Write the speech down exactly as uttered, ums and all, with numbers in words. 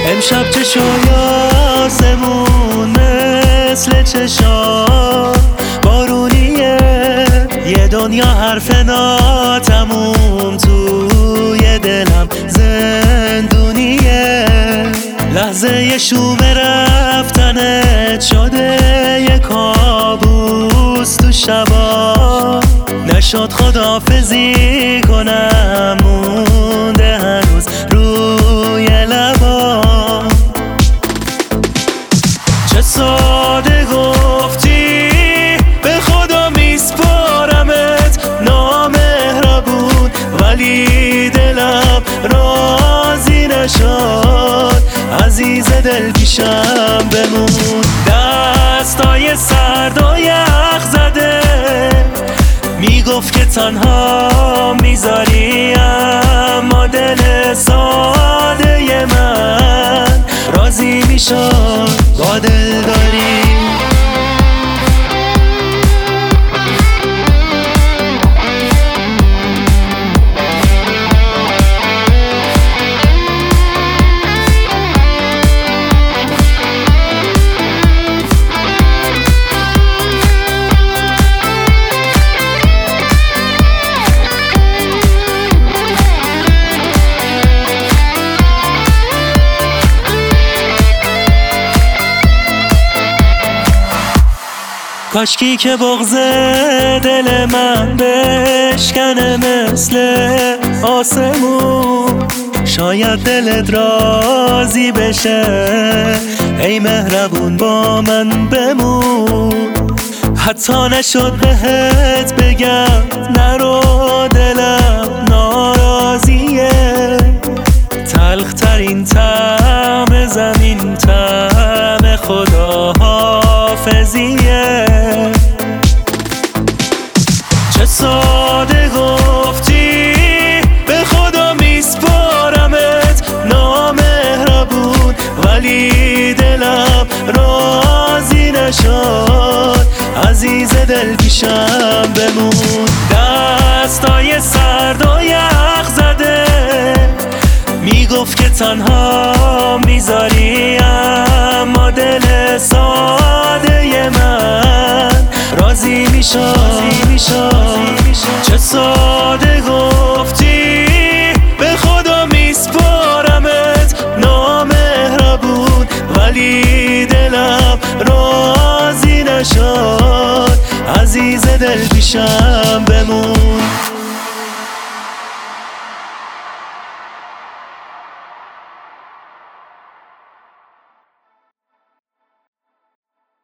امشب چشای آسمون مثل چشام بارونیه، یه دنیا حرف ناتموم توی دلم زندونیه. لحظه شوم رفتنت شده یه کابوس تو شبا، نشد خداحافظی کنم مونده هنوز روی لبا. چه ساده گفتی به خدا میسپارمت نامهربون، ولی دلم راضی نشد عزیز دل پیشم بمون. دستای سرد و یخ زده میگفت که تنها میذاری، اما دل ساده من راضی میشد با دل داری. کاشکی که بغض دل من بشکنه مثل آسمون، شاید دلت راضی بشه ای مهربون با من بمون. حتی نشد بهت بگم نرو دلم ناراضیه، تلخ ترین طعم زمین طعم خداحافظیه. چه ساده گفتی به خدا میسپارمت نامهربون، ولی دلم راضی نشد عزیز دل پیشم بمون. دستای سرد و یخ زده میگفت که تنها میذاری، اما دل ساده من راضی میشد. چه ساده گفتی به خدا میسپارمت نامهربون، ولی دلم راضی نشد عزیز دل پیشم بمون.